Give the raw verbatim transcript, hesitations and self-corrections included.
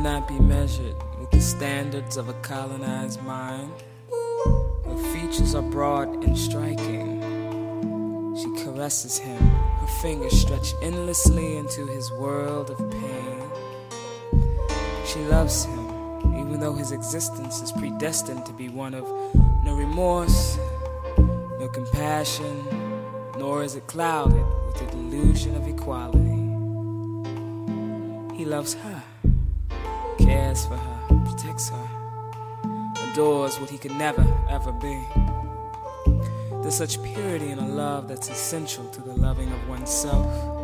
cannot be measured with the standards of a colonized mind. Her features are broad and striking. She caresses him, her fingers stretch endlessly into his world of pain. She loves him, even though his existence is predestined to be one of no remorse, no compassion, nor is it clouded with the delusion of equality. He loves her, cares for her, protects her, adores what he could never, ever be. There's such purity in a love that's essential to the loving of oneself.